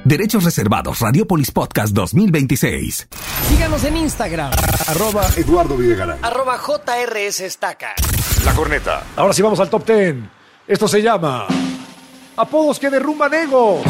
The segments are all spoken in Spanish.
Derechos reservados. Radiopolis Podcast 2026. Síganos en Instagram. @Eduardo Videgaray. @JRS Estaca. La Corneta. Ahora sí vamos al top 10. Esto se llama Apodos que derrumban egos.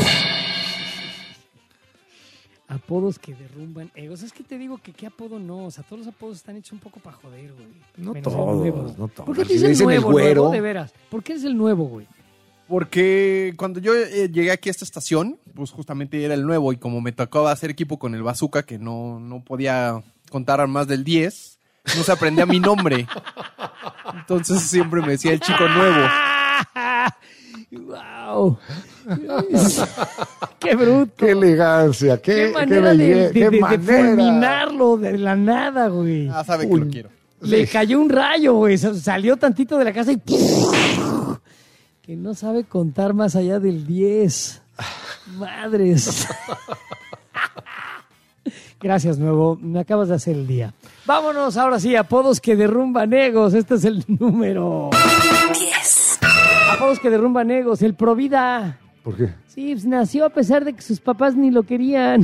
Apodos que derrumban egos. Es que te digo que qué apodo no. O sea, todos los apodos están hechos un poco para joder, güey. No Menos el todos, nuevo. no todos. ¿Por qué te Si le dicen dicen el nuevo, güero. nuevo, de veras? ¿Por qué eres el nuevo, güey? Porque cuando yo llegué aquí a esta estación, pues justamente era el nuevo y como me tocaba hacer equipo con el Bazooka, que no podía contar a más del 10, no se aprendía mi nombre. Entonces siempre me decía el chico nuevo. ¡Wow! ¡Qué bruto! ¡Qué elegancia! ¡Qué manera belleza! ¡Qué de manera! fulminarlo de la nada, güey! Ah, sabe que lo quiero. Le cayó un rayo, güey. Salió tantito de la casa y... Que no sabe contar más allá del 10. Madres. Gracias, nuevo. Me acabas de hacer el día. Vámonos ahora sí, apodos que derrumban egos. Este es el número 10. Apodos que derrumban egos. El Provida. ¿Por qué? Sí, pues nació a pesar de que sus papás ni lo querían.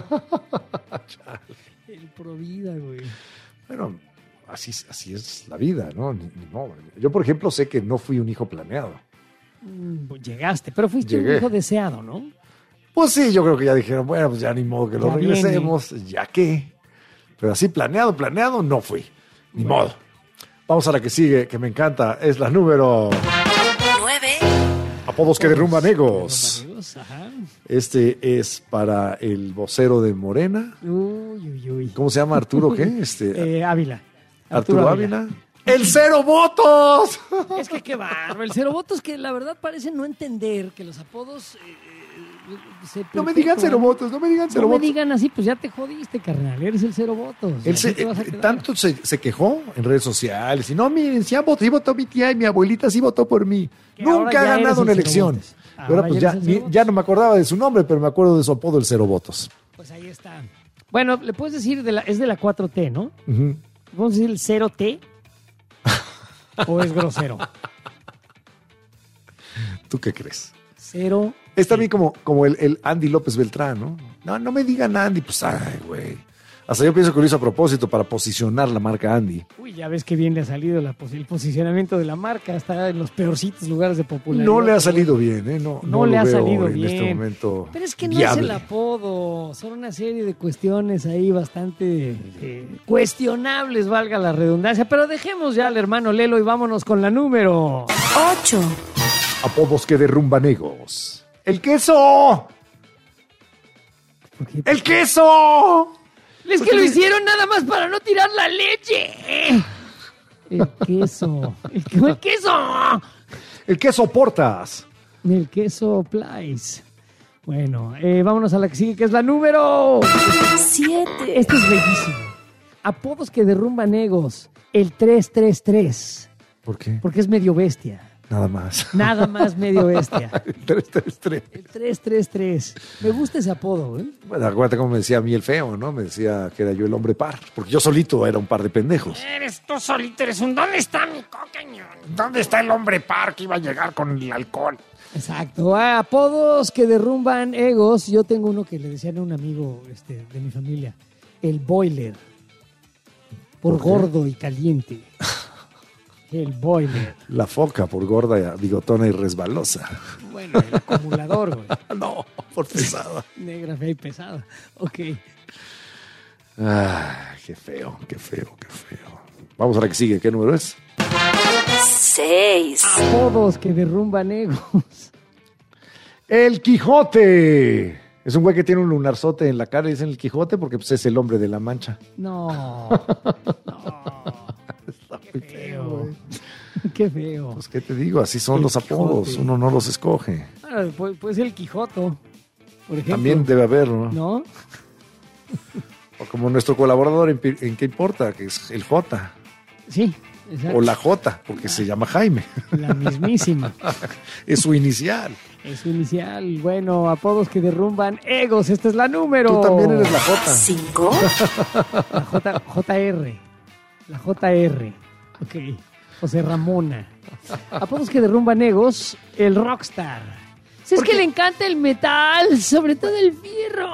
El Provida, güey. Bueno, así es la vida, ¿no? Ni modo. Yo, por ejemplo, sé que no fui un hijo planeado. Pues llegaste, pero fuiste Llegué. un hijo deseado, ¿no? Pues sí, yo creo que ya dijeron, bueno, pues ya ni modo que lo Ya regresemos, ya qué. Pero así planeado, no fui. Ni modo. Vamos a la que sigue, que me encanta. Es la número 9. Apodos que derrumban egos. Amigos, ajá. Este es para el vocero de Morena. Uy. ¿Cómo se llama? ¿Arturo qué? Ávila. Arturo Ávila. ¡El cero votos! Es que qué bárbaro. El cero votos que la verdad parece no entender que los apodos se No me digan cero votos, no me digan cero No me votos. digan así, pues ya te jodiste, carnal. Eres el cero votos. Él Así te vas a quedar. tanto se quejó en redes sociales. Y no, miren, sí votó mi tía y mi abuelita sí votó por mí. Que ahora Nunca ha ya eres ganado el una cero elección. votos. Pero Ahora pues ya ya, eres el cero votos. ya no me acordaba de su nombre, pero me acuerdo de su apodo, el cero votos. Pues ahí está. Bueno, le puedes decir, es de la 4T, ¿no? Ujú. ¿Vamos a decir el 0T? ¿O es grosero? ¿Tú qué crees? Cero. Es también como el Andy López Beltrán, ¿no? No me digan Andy, pues, ay, güey. Hasta yo pienso que lo hizo a propósito para posicionar la marca Andy. Uy, ya ves que bien le ha salido el posicionamiento de la marca. Está en los peorcitos lugares de popularidad. No le ha salido bien, ¿eh? No No le lo ha veo salido en bien. este momento. Pero es que no viable. es el apodo. Son una serie de cuestiones ahí bastante cuestionables, valga la redundancia. Pero dejemos ya al hermano Lelo y vámonos con la número 8. Apodos que derrumban egos. ¡El queso! Porque- ¡El queso! Es que lo hicieron nada más para no tirar la leche. El queso. El queso. El queso Portas. El queso Place. Bueno, vámonos a la que sigue, que es la número 7. Este es bellísimo. Apodos que derrumban egos. El 333. ¿Por qué? Porque es medio bestia. Nada más. Nada más medio bestia. El 333. El 333. Me gusta ese apodo, ¿eh? Bueno, acuérdate cómo me decía a mí el feo, ¿no? Me decía que era yo el hombre par. Porque yo solito era un par de pendejos. Eres tú solito, eres un... ¿Dónde está mi cocañón? ¿Dónde está el hombre par que iba a llegar con el alcohol? Exacto. Apodos que derrumban egos. Yo tengo uno que le decían a un amigo de mi familia. El boiler. Por ¿Por qué? gordo y caliente. El boiler. La foca por gorda, bigotona y resbalosa. Bueno, el acumulador, güey. No, por pesada. Negra, fea y pesada. Ok. Ah, qué feo, qué feo, qué feo. Vamos a la que sigue. ¿Qué número es? 6. Apodos que derrumban egos. El Quijote. Es un güey que tiene un lunarzote en la cara y dicen el Quijote porque pues, es el hombre de la mancha. No. Está Qué muy feo. güey. Qué feo. Pues, ¿qué te digo? Así son El los apodos. Quijote. Uno no los escoge. Bueno, puede ser el Quijoto, por ejemplo. También debe haber, ¿no? ¿No? O como nuestro colaborador en ¿Qué importa? Que es el J. Sí, exacto. O la J, porque se llama Jaime. La mismísima. Es su inicial. Es su inicial. Bueno, apodos que derrumban egos. Esta es la número. Tú también eres la J. 5. La JR. La JR. Ok. José Ramona. Apodos que derrumban egos. El Rockstar. Si es que le encanta el metal, sobre todo el fierro.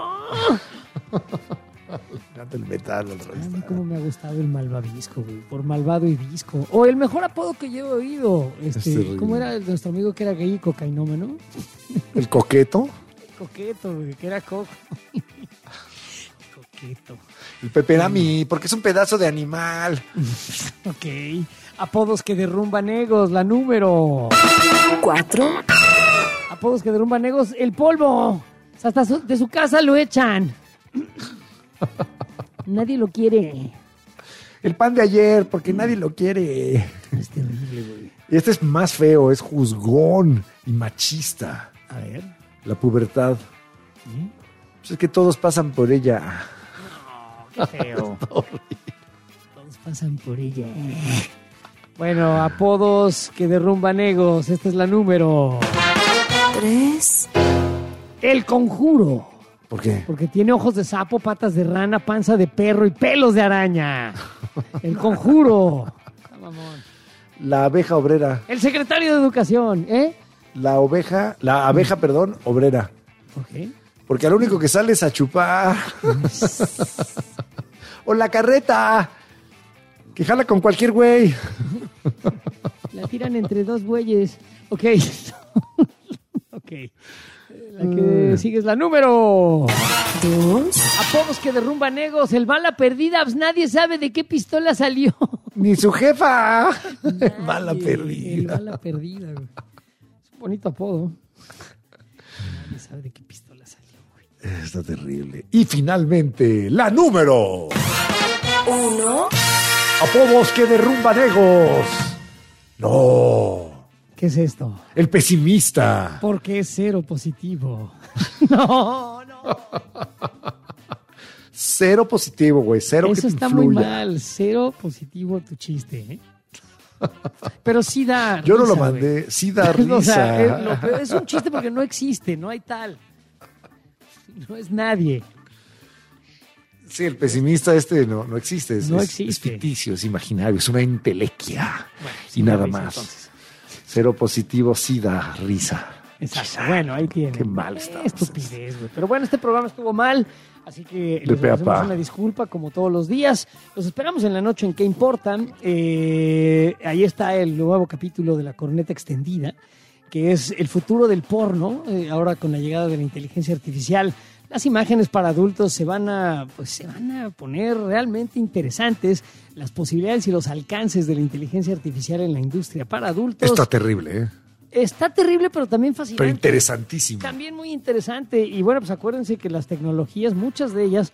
Me encanta el metal al A mí revés. cómo me ha gustado el malvavisco, güey. Por malvado y visco. O el mejor apodo que yo he oído. terrible. ¿Cómo era el de nuestro amigo que era gay y cocainómeno? El coqueto, Coqueto, güey, que era coco. Coqueto. el peperami, porque es un pedazo de animal. Ok. Apodos que derrumban egos, la número. 4, Apodos que derrumban egos, el polvo. Hasta de su casa lo echan. Nadie lo quiere. El pan de ayer, porque nadie lo quiere. Es terrible, güey. Y este es más feo, es juzgón y machista. A ver. La pubertad. Pues es que todos pasan por ella. Qué feo. Todos pasan por ella. Bueno, apodos que derrumban egos. Esta es la número. 3, El Conjuro. ¿Por qué? Porque tiene ojos de sapo, patas de rana, panza de perro y pelos de araña. El Conjuro. Mamón. La abeja obrera. El secretario de Educación, ¿eh? La abeja, perdón, obrera. Ok. Porque al único que sale es a chupar. O la carreta. Que jala con cualquier güey. La tiran entre dos bueyes. Ok. Ok. La que sigue es la número. 2, Apodos que derrumban egos. El bala perdida. Pues nadie sabe de qué pistola salió. Ni su jefa. Mala El perdida. bala perdida, güey. Es un bonito apodo. Nadie sabe de qué pistola salió, güey. Está terrible. Y finalmente, la número. 1, Apodos que derrumban egos. No. ¿Qué es esto? El pesimista. Porque es cero positivo. No, no. Cero positivo, güey. Cero Eso que te está influya. muy mal. Cero positivo tu chiste, ¿eh? Pero sí da Yo no lo risa, mandé. güey. Sí da risa. O sea, es un chiste porque no existe, no hay tal. No es nadie. Sí, el pesimista no existe. No es existe. ficticio, es imaginario, es una entelequia. Bueno, y sí nada da risa, más. entonces. Cero positivo sí da risa. Exacto. Bueno, ahí tiene. Qué mal estamos. Estupidez, güey. Pero bueno, este programa estuvo mal, así que De les pe a hacemos pa. una disculpa como todos los días. Los esperamos en la noche en ¿Qué importa? Ahí está el nuevo capítulo de La Corneta Extendida, que es el futuro del porno, ahora con la llegada de la inteligencia artificial. Las imágenes para adultos se van a poner realmente interesantes. Las posibilidades y los alcances de la inteligencia artificial en la industria para adultos. Está terrible, ¿eh? Está terrible, pero también fascinante. Pero interesantísimo. También muy interesante. Y bueno, pues acuérdense que las tecnologías, muchas de ellas,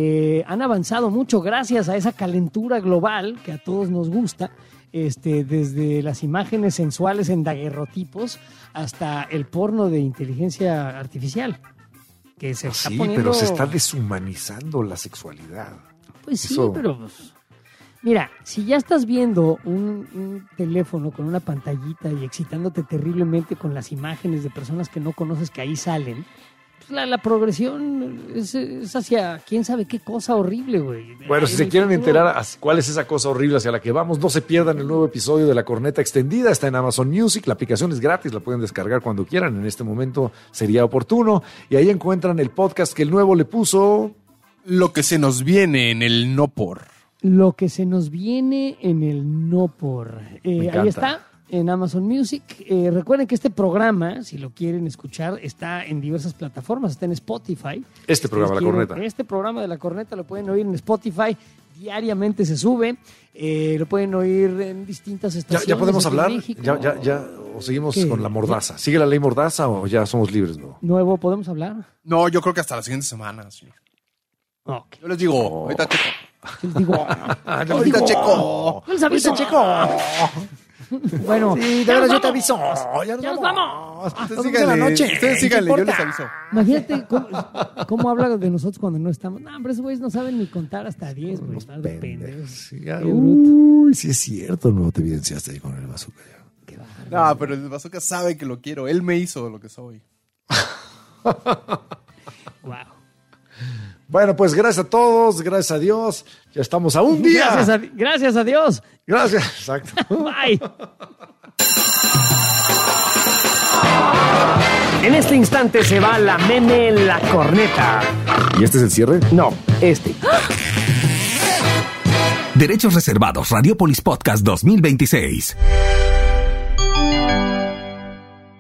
han avanzado mucho gracias a esa calentura global que a todos nos gusta. Desde las imágenes sensuales en daguerrotipos hasta el porno de inteligencia artificial. Que se está Sí, poniendo... pero se está deshumanizando la sexualidad. Pues sí, Eso- pero... pues, mira, si ya estás viendo un teléfono con una pantallita y excitándote terriblemente con las imágenes de personas que no conoces que ahí salen, pues la progresión es hacia quién sabe qué cosa horrible, güey. Bueno, si En se el quieren futuro- enterar cuál es esa cosa horrible hacia la que vamos, no se pierdan el nuevo episodio de La Corneta Extendida. Está en Amazon Music, la aplicación es gratis, la pueden descargar cuando quieran. En este momento sería oportuno. Y ahí encuentran el podcast que el nuevo le puso. Lo que se nos viene en el no por. Lo que se nos viene en el no por. encanta. Ahí está, en Amazon Music. Recuerden que este programa, si lo quieren escuchar, está en diversas plataformas. Está en Spotify. Este programa, La Corneta. Este programa de La Corneta lo pueden oír en Spotify. Diariamente se sube. Lo pueden oír en distintas estaciones. ¿Ya podemos aquí en hablar? México. ¿Ya? ¿O seguimos ¿Qué? con la mordaza? ¿Sigue la ley mordaza o ya somos libres, no? Nuevo, ¿podemos hablar? No, yo creo que hasta la siguiente semana, señor. Ok. Yo les digo, ahorita checo. Yo les digo, Ahorita checo. yo les aviso. Bueno, Sí, de ya veras nos yo te vamos. aviso. Ya Ya nos vamos. Ustedes Nos vemos en síganle, la noche. ustedes ¿Qué síganle, yo importa? les aviso. Imagínate cómo habla de nosotros cuando no estamos. No, hombre, esos güeyes no saben ni contar hasta 10, güey. Unos Par de pendejos. pendejos. Sí, ya. Qué bruto. Uy, sí es cierto, no te evidenciaste ahí con el bazooka. ya. Qué bárbaro. No, pero el bazooka sabe que lo quiero. Él me hizo lo que soy. Wow. Bueno, pues gracias a todos, gracias a Dios. Ya estamos a un día. Gracias a Dios. Gracias, exacto. Bye. En este instante se va la meme La Corneta. ¿Y este es el cierre? No, este. Derechos reservados. Radiopolis Podcast 2026.